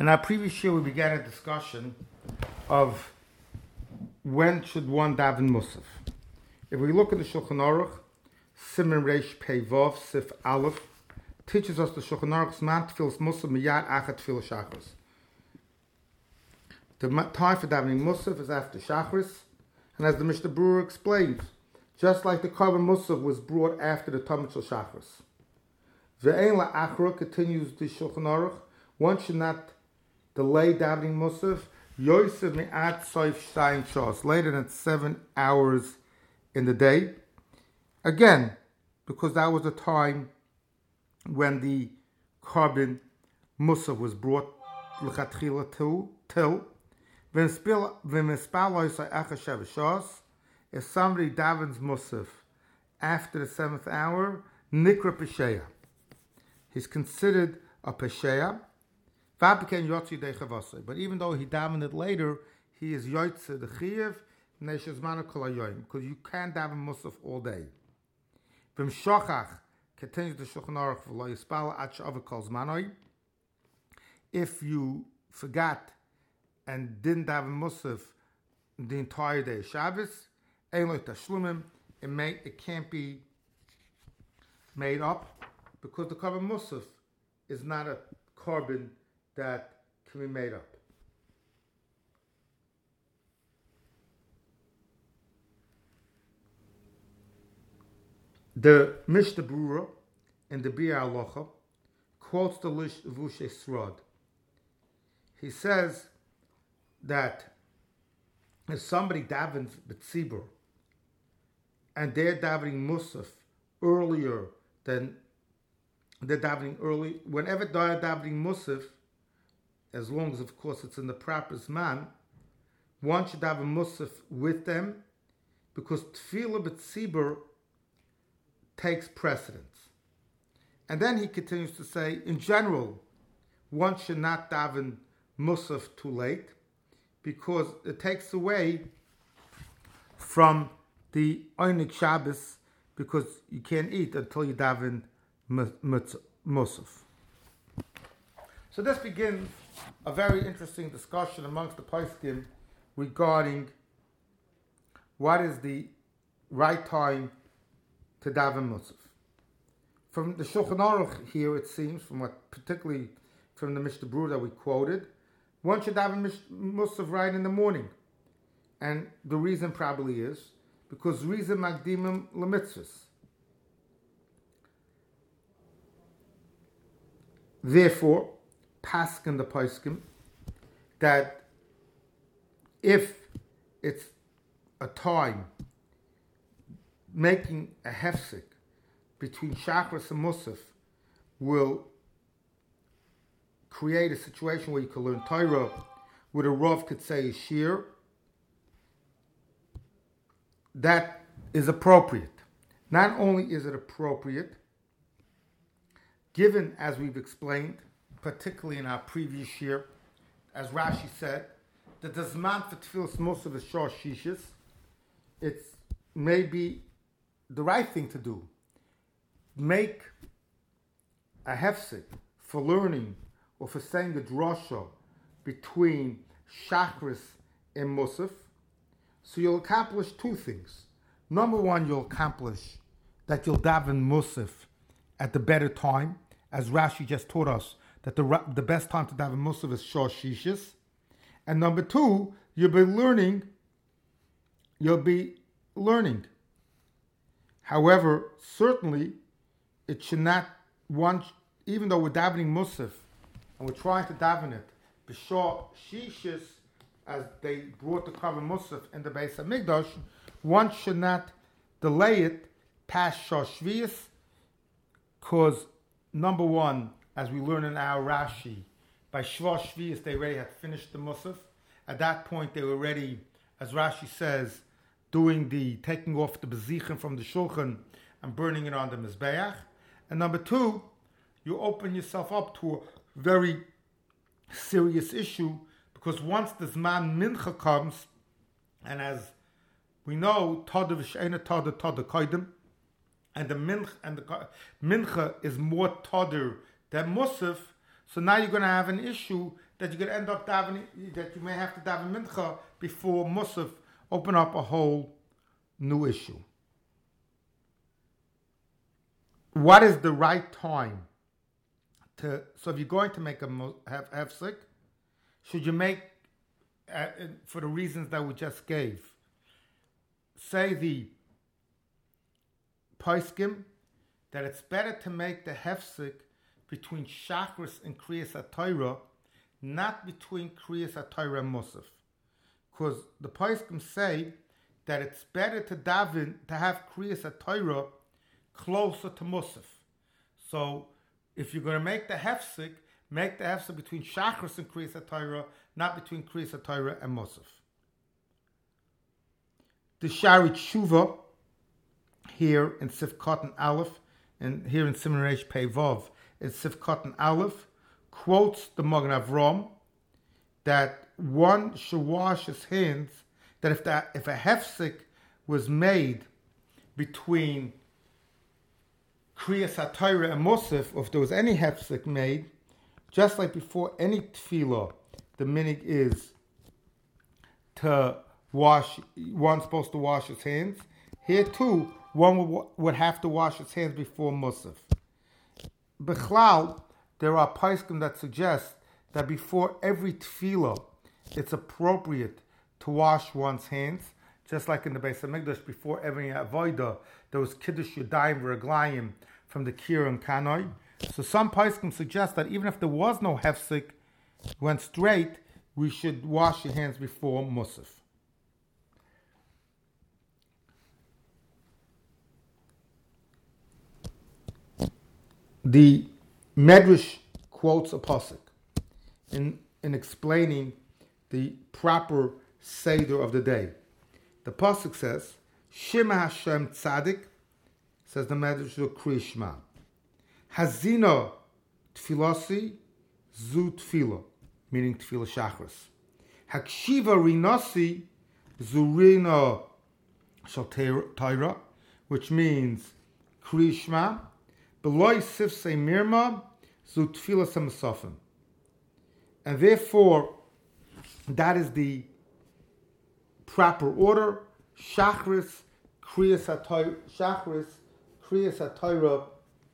In our previous year, we began a discussion of when should one daven Musaf. If we look at the Shulchan Aruch, Siman Reish Pei Vav Sif Aleph teaches us the Shulchan Aruch's man tefillas Musaf miyad achat tefillas Shachris. The time for davening Musaf is after Shachris, and as the Mishnah Berurah explains, just like the Korban Musaf was brought after the Tamid Shel Shachris. Ve'ein la'achra, continues the Shulchan Aruch, one should not delay davening Musaf Yosef mi'at soif shtayim shos, later than 7 hours in the day. Again, because that was the time when the Korban Musaf was brought l'chatchila till if somebody davens Musaf after the 7th hour, nikra pesheya, he's considered a pesheya. But even though he davened it later, he is yotze the chiyuv neishazmanu kol hayoyim, because you can't daven Musaf all day. V'im shochach, continues the Shulchan Aruch, v'lo yispal ad she'aveh kol zmanoi. If you forgot and didn't daven Musaf the entire day of Shabbos, ein lo tashlumim, it can't be made up, because the Korban Musaf is not a korban that can be made up. The Mishnah Berurah in the Biur Halacha quotes the Levushei Srod. He says that if somebody davens b'tzibur and they're davening Musaf earlier than they're davening early, whenever they're davening Musaf, as long as, of course, it's in the proper zman, one should have a Musaf with them, because Tefillah b'tzibur takes precedence. And then he continues to say, in general, one should not daven Musaf too late, because it takes away from the Einik Shabbos, because you can't eat until you daven Musaf. So this begins a very interesting discussion amongst the poskim regarding what is the right time to daven Musaf. From the Shulchan Aruch here, it seems, from what particularly from the Mishnah Berurah that we quoted, one should daven Musaf right in the morning, and the reason probably is because Rizim Magdimim Lemitzvos. Therefore, paskin the poskim that if it's a time making a hefsek between Shachris and Musaf will create a situation where you can learn Torah, where the Rav could say a shir, that is appropriate. Not only is it appropriate, given, as we've explained, particularly in our previous year, as Rashi said, that the zman for tefillas Musaf is shor shishis, it's maybe the right thing to do. Make a hefsek for learning or for saying a drasha between Shachris and Musaf, so you'll accomplish two things. Number one, you'll accomplish that you'll daven Musaf at the better time, as Rashi just taught us, that the best time to daven Musaf is shor shishis. And number two, you'll be learning. However, certainly, it should not, even though we're davening Musaf, and we're trying to daven it, b'shor shishis, as they brought the Korban Musaf in the Beis HaMikdash, one should not delay it past shor shvius, because number one, as we learn in our Rashi, by shor shvius they already had finished the Musaf. At that point, they were ready, as Rashi says, taking off the bezichim from the shulchan and burning it on the mizbeach. And number two, you open yourself up to a very serious issue, because once the Zman Mincha comes, and as we know, Tada v'she'ena Tada Kodim, and the Mincha is more Tadr than Musaf, So now you're going to have an issue that you're going to end up davening, that you may have to daven mincha before Musaf, open up a whole new issue. What is the right time so if you're going to make a hefsek, should you make, for the reasons that we just gave, say the poskim, that it's better to make the hefsek between Shachris and Kriyas HaTorah, not between Kriyas HaTorah and Musaf. Because the poskim say that it's better to daven, to have Kriyas HaTorah closer to Musaf. So if you're going to make the hefsek between Shachris and Kriyas HaTorah, not between Kriyas HaTorah and Musaf. The Shari Tshuva here in Sifkat and Aleph, and here in Siman Reish Pei Vav in Sifkat and Aleph, quotes the Magen Avram that one should wash his hands, that if a hefsek was made between Kriyas HaTorah and Musaf, if there was any hefsek made, just like before any tefillah, the minig is to wash, one's supposed to wash his hands. Here too, one would have to wash his hands before Musaf. Bechlal, there are poskim that suggest that before every tefillah, it's appropriate to wash one's hands, just like in the Beis HaMikdash, before every avodah, there was Kiddush Yadayim V'Raglayim from the Kir and Kanoi. So some poskim suggest that even if there was no hefsek, went straight, we should wash your hands before Musaf. The Medrash quotes a pasuk in explaining the proper seder of the day. The pasuk says, Shema Hashem Tzadik, says the Medrash of Kriya Shema. Hazina Tfilasi Zu Tfila, meaning Tfila Shachris. Hakshiva Rinasi Zurina Shal Taira, which means Kriya Shema. Beloy Sifsei Mirma Zu Tfila Samasofim. And therefore, that is the proper order. Shachris, Kriyas HaTorah, Shachris, Kriyas HaTorah,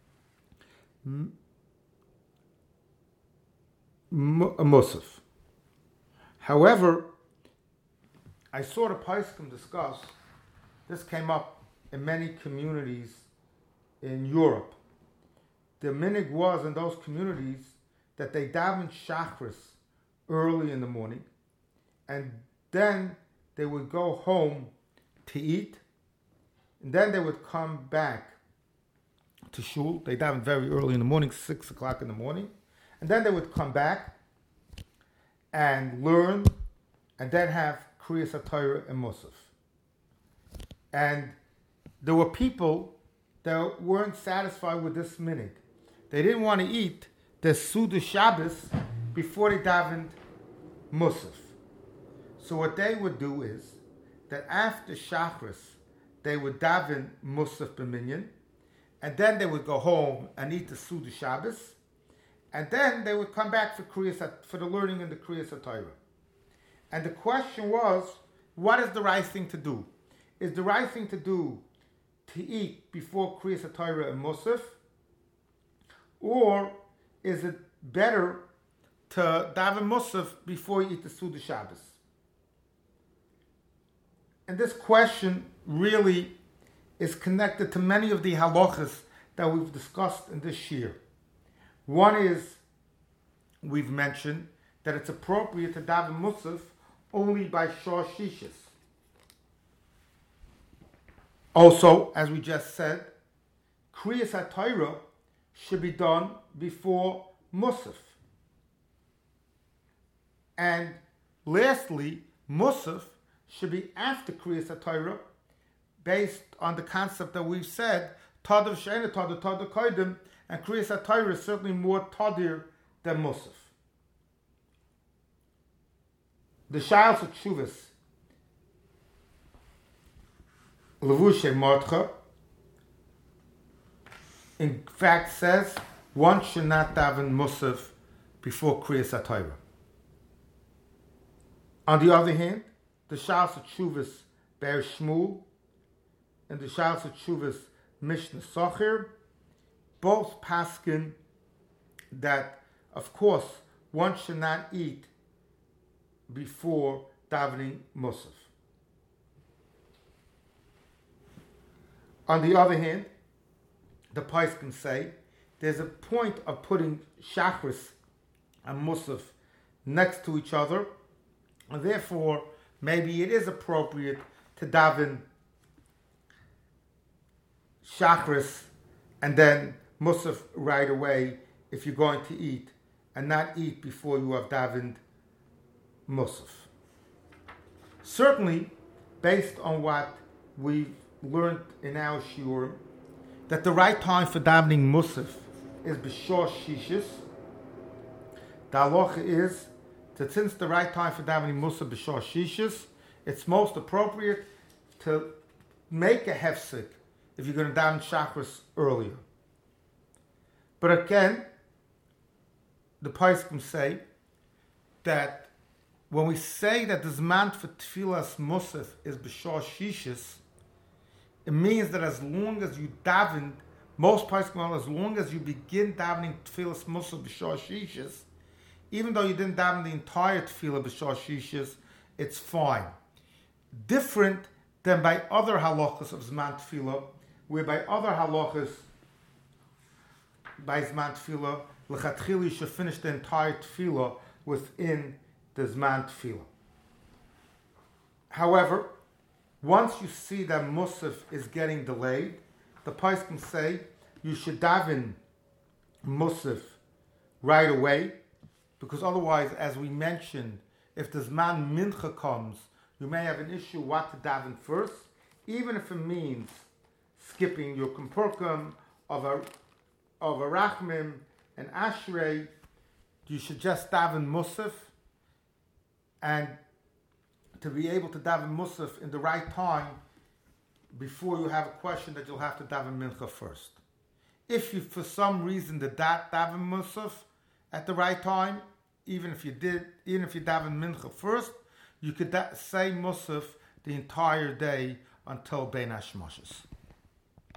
Musaf. However, I saw the poskim discuss, this came up in many communities in Europe. The minig was in those communities that they davened Shachris early in the morning, and then they would go home to eat, and then they would come back to shul. They davened very early in the morning, 6 o'clock in the morning, and then they would come back and learn, and then have Kriyas HaTorah and Musaf. And there were people that weren't satisfied with this minig. They didn't want to eat the Suda Shabbos before they davened Musaf. So what they would do is that after Shachris, they would daven Musaf b'minyan, and then they would go home and eat the Suda Shabbos, and then they would come back for the learning in the Kriyas HaTorah. And the question was, what is the right thing to do? Is the right thing to do to eat before Kriyas HaTorah and Musaf, or is it better to daven Musaf before you eat the Suda Shabbos? And this question really is connected to many of the halachas that we've discussed in this year. One is, we've mentioned that it's appropriate to daven Musaf only by Shor Shishis. Also, as we just said, Kriyas HaTorah should be done before Musaf. And lastly, Musaf should be after Kriyas HaTorah, based on the concept that we've said, Tadav She'ena Tadav Tadav Kodim, and Kriyas HaTorah is certainly more Tadir than Musaf. The Sha'al of Tshuvas, Levushe Mordcha, in fact says one should not daven Musaf before Kriyas HaTorah. On the other hand, the Shalos HaTshuvas Be'er Shmuel and the Shalos HaTshuvas Mishnah Socher both paskin that, of course, one should not eat before davening Musaf. On the other hand, the Poskim say there's a point of putting Shachris and Musaf next to each other, and therefore maybe it is appropriate to daven Shachris and then Musaf right away if you're going to eat, and not eat before you have davened Musaf. Certainly, based on what we've learned in our shiur, that the right time for davening Musaf is b'shor shishis. The halacha is that since the right time for davening Musaf b'shor shishis, it's most appropriate to make a hefsek if you're going to daven Shachris earlier. But again, the Poskim say that when we say that the Zman for Tfilas Musaf is b'shor shishis, it means that as long as you daven, most Poskim, as long as you begin davening Tfilas Musaf b'shor shishis, even though you didn't daven the entire Tfilah b'shor shishis, it's fine. Different than by other halachas of Zman Tfilah, where by other halachas, by Zman Tfilah, l'chatchila you should finish the entire Tfilah within the Zman Tfilah. However, once you see that Musaf is getting delayed, the Poskim say you should daven Musaf right away, because otherwise, as we mentioned, if the Zman Mincha comes, you may have an issue what to daven first, even if it means skipping your Kumpurkum of a Rachmim and Ashrei. You should just daven Musaf, and to be able to daven Musaf in the right time before you have a question that you'll have to daven Mincha first. If you, for some reason, did not daven Musaf at the right time, even if you daven Mincha first, you could say Musaf the entire day until Bein Hashmashos.